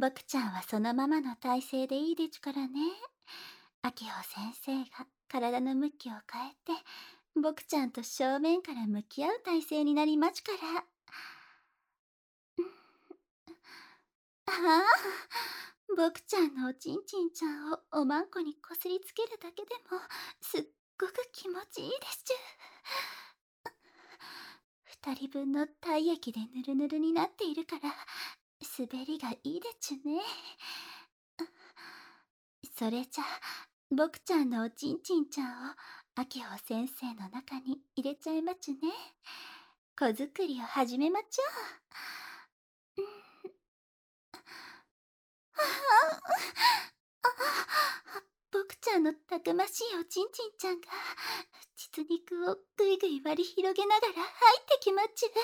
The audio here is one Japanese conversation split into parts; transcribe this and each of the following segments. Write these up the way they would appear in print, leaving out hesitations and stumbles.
僕ちゃんはそのままの体勢でいいでちゅからね。秋穂先生が体の向きを変えて、僕ちゃんと正面から向き合う体勢になりまちから。ああ、僕ちゃんのおちんちんちゃんをおまんこにこすりつけるだけでもすっごく気持ちいいですちゅ。二人分の体液でぬるぬるになっているから滑りがいいでちゅね。それじゃ僕ちゃんのおちんちんちゃんを秋穂先生の中に入れちゃいまちゅね。子作りを始めまちょう。僕ちゃんのたくましいおちんちんちゃんが膣肉をぐいぐい割り広げながら入ってきまちゅ。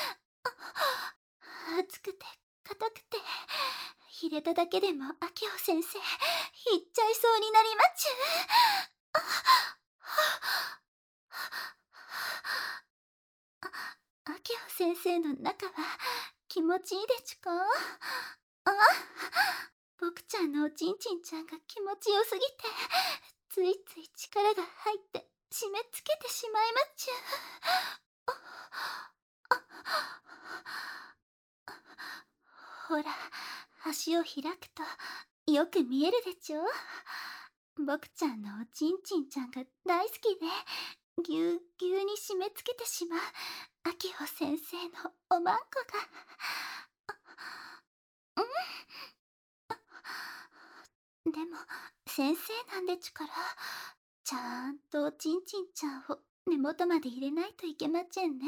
熱くて硬くて入れただけでも秋穂先生いっちゃいそうになりまちゅ。秋穂先生の中は気持ちいいでちゅか？僕ちゃんのおちんちんちゃんが気持ちよすぎてついつい力が入って締め付けてしまいまちゅ。ほら、足を開くとよく見えるでちょ。僕ちゃんのおちんちんちゃんが大好きでぎゅうぎゅうに締め付けてしまう秋穂先生のおまんこが。でも先生なんでちゅからちゃんとおちんちんちゃんを根元まで入れないといけまちぇんね。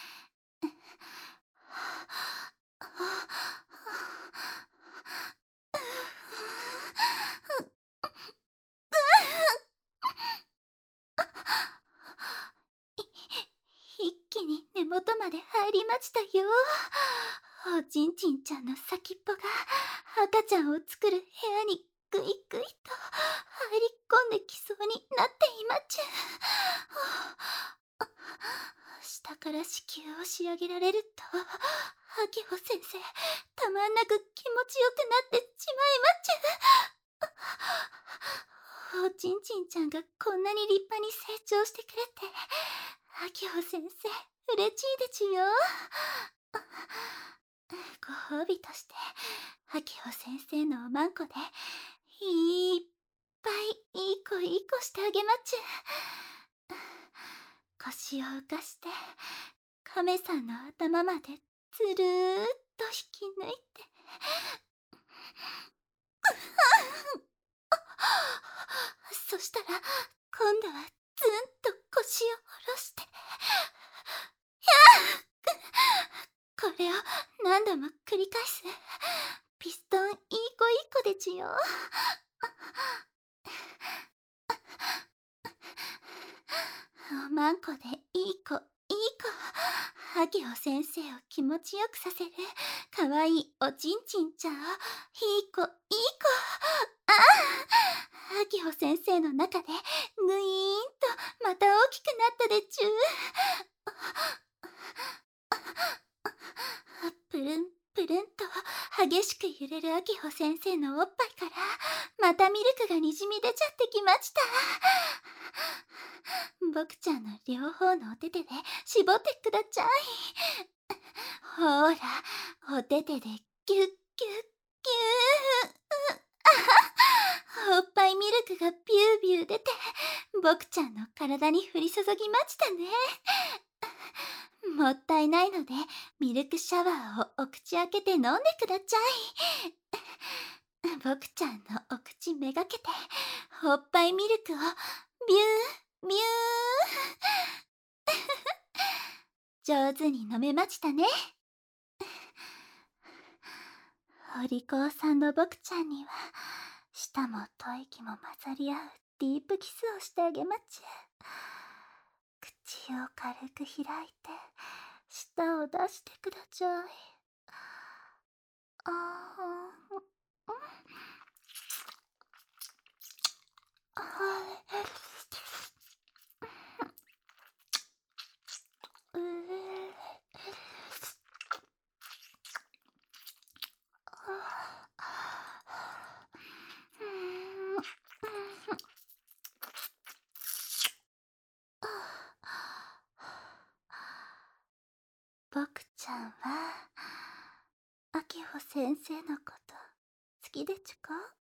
一気に根元まで入りましたよ。おちんちんちゃんの先っぽが赤ちゃんを作る部屋にぐいぐいと入り込んできそうになっていまちゅ。下から子宮を仕上げられると秋穂先生たまんなく気持ちよくなってしまいまちゅ。おちんちんちゃんがこんなに立派に成長してくれて秋穂先生嬉しいでちゅよ。ご褒美として秋穂先生のおまんこでいっぱいいい子いい子してあげまちゅ。腰を浮かして亀さんの頭までつるーっと引き抜いてそしたら今度はずんと腰を下ろしてこれを何度も繰り返すピストンいい子いい子でちゅよ。おまんこでいい子いい子秋穂先生を気持ちよくさせるかわいいおちんちんちゃんをいい子いい子。秋穂先生の中でぐいーんとまた大きくなったでちゅ。プルンプルンと激しく揺れる秋穂先生のおっぱいからまたミルクがにじみ出ちゃってきました。僕ちゃんの両方のお手手で絞ってくだちゃい。ほらお手手でギュッギュッギュー。おっぱいミルクがビュービュー出て僕ちゃんの体に降り注ぎましたね。もったいないのでミルクシャワーをお口開けて飲んでくだちゃい。僕ちゃんのお口めがけておっぱいミルクをビュービュー。上手に飲めましたね。お利口さんの僕ちゃんには舌も吐息も混ざり合うディープキスをしてあげまちゅ。口を軽く開いて舌を出してくだちゃい。あーう秋穂先生のこと好きでちゅか？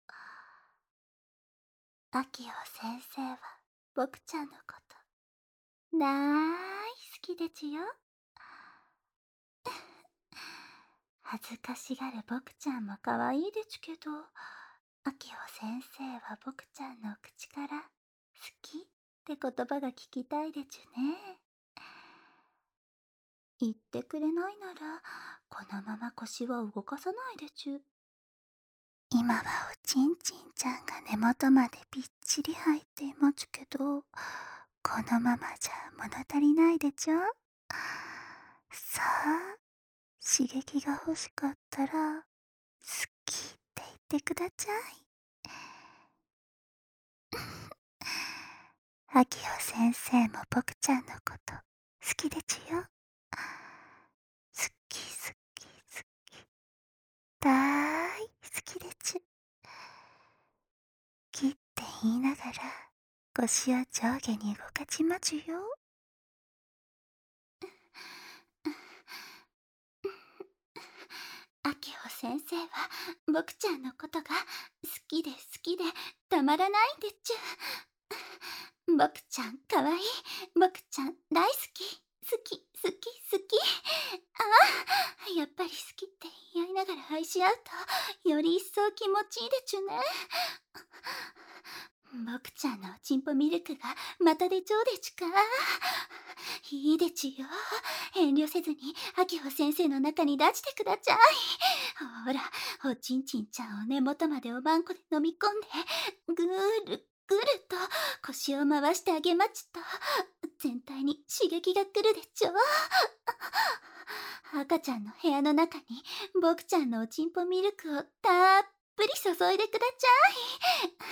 秋穂先生は僕ちゃんのこと大好きでちゅよ。恥ずかしがる僕ちゃんも可愛いでちゅけど、秋穂先生は僕ちゃんの口から好きって言葉が聞きたいでちゅね。言ってくれないなら、このまま腰は動かさないでちゅ。今はおちんちんちゃんが根元までびっちり入っていまちゅけど、このままじゃ物足りないでちょ。さあ、刺激が欲しかったら、好きって言ってください。秋穂先生も僕ちゃんのこと好きでちゅよ。好き好き好き。だーい好きでちゅ。きって言いながら腰を上下に動かちまちゅよ。秋穂先生は僕ちゃんのことが好きで好きでたまらないんでちゅ。僕ちゃんかわいい。僕ちゃん大好き。好き好き好き。ああ、やっぱり好きって言い合いながら愛し合うとより一層気持ちいいでちゅね。僕ちゃんのおちんぽミルクがまた出ちょうでちゅか。いいでちゅよ。遠慮せずに秋穂先生の中に出してください。ほら、おちんちんちゃんを根元までおばんこで飲み込んで、ぐるぐると腰を回してあげまちと、全体に刺激が来るでちょ。赤ちゃんの部屋の中に僕ちゃんのおちんぽミルクをたっぷり注いでください。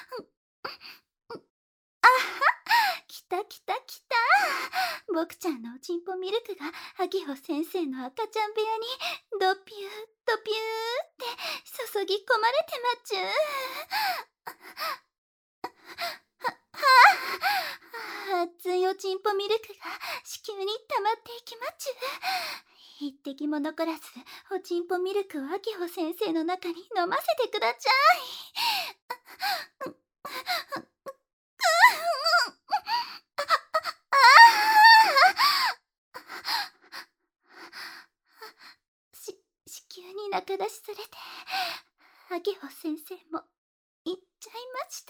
あは、来た来た来た。僕ちゃんのおちんぽミルクが秋穂先生の赤ちゃん部屋にドピュードピューって注ぎ込まれてまちゅ。熱いおちんぽミルクが子宮に溜まっていきまちゅ。一滴も残らずおちんぽミルクを秋穂先生の中に飲ませてください。子宮に中出しされて秋穂先生も行っちゃいました。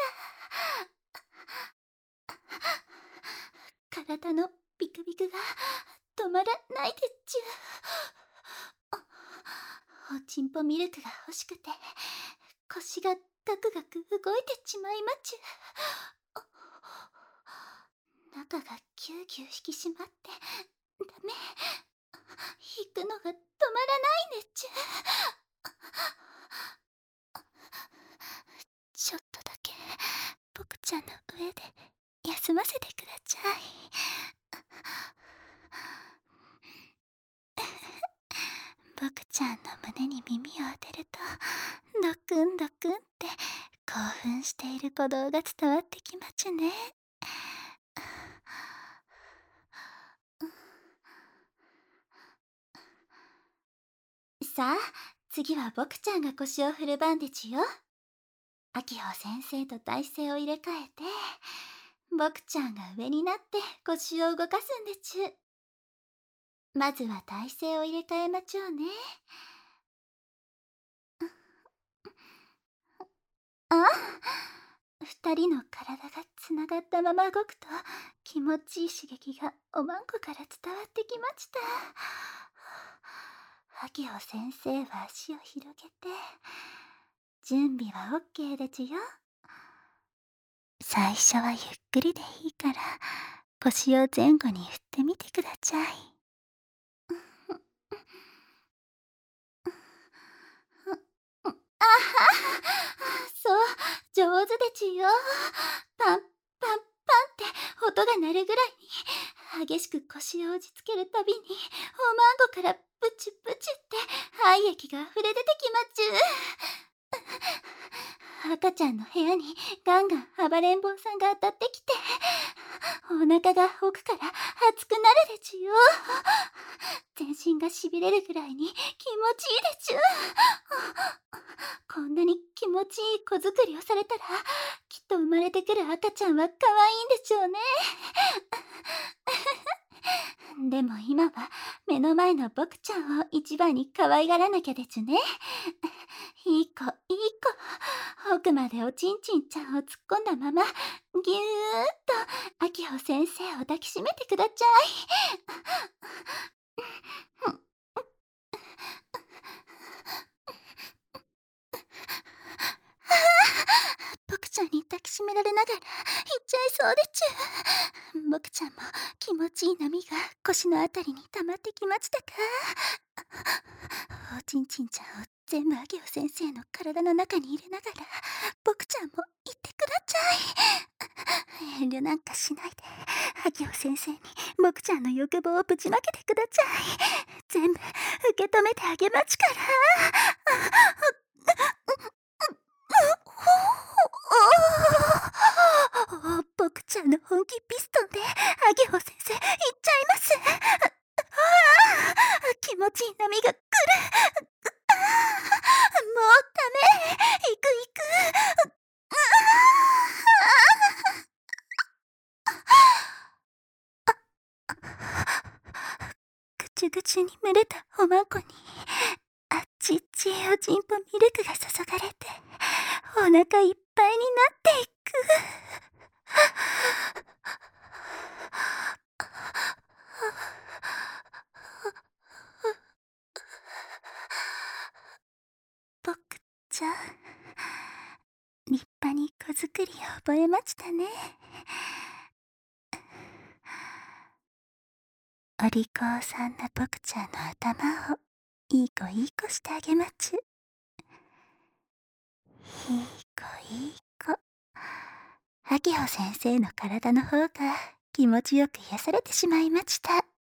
体のビクビクが止まらないでちゅ。おちんぽミルクが欲しくて腰がガクガク動いてちまいまちゅ。中がギューギュー引き締まってダメ。引くのが止まらないでちゅ。ちょっとだけ僕ちゃんの上で休ませてください。僕ちゃんの胸に耳を当てるとドクンドクンって興奮している鼓動が伝わってきまちゅね。さあ、次は僕ちゃんが腰を振る番でちゅよ。秋穂先生と体勢を入れ替えて、僕ちゃんが上になって腰を動かすんでちゅ。まずは体勢を入れ替えまちょうね。あ、二人の体がつながったまま動くと気持ちいい刺激がおまんこから伝わってきました。秋穂先生は足を広げて、準備は OK でちゅよ。最初はゆっくりでいいから腰を前後に振ってみてください。あは、そう、上手でちゅよ。パンパンパンって音が鳴るぐらいに激しく腰を打ちつけるたびにおまんごからプチプチって廃液が溢れ出てきまちゅ。赤ちゃんの部屋にガンガン暴れん坊さんが当たってきて、 お腹が奥から熱くなるでちゅよ。全身がしびれるぐらいに気持ちいいでちゅ。こんなに気持ちいい子作りをされたら、きっと生まれてくる赤ちゃんは可愛いんでしょうね。でも今は目の前の僕ちゃんを一番に可愛がらなきゃでちゅね。いい子、いい子。奥までおちんちんちゃんを突っ込んだまま、ぎゅーっと、秋穂先生を抱きしめてくだちゃい。僕ちゃんに抱きしめられながら、行っちゃいそうでちゅ。僕ちゃんも気持ちいい波が腰のあたりに溜まってきましたか。おちんちんちゃんを全部秋穂先生の体の中に入れながら、僕ちゃんも言ってくだちゃい。遠慮なんかしないで、秋穂先生に僕ちゃんの欲望をぶちまけてくだちゃい。全部受け止めてあげまちから。僕ちゃんの本気ピストンで秋穂先生行っちゃいます。気持ちいい波が来る。もうダメ。行く行く。ぐちゅぐちゅに蒸れたおまんこに、あっちっちいおちんぽミルクが注がれて、お腹いっぱいになっていく。僕ちゃん、立派に子作りを覚えましたね。お利口さんな僕ちゃんの頭をいい子いい子してあげまちゅ。いい子いい子。秋穂先生の体の方が気持ちよく癒されてしまいました。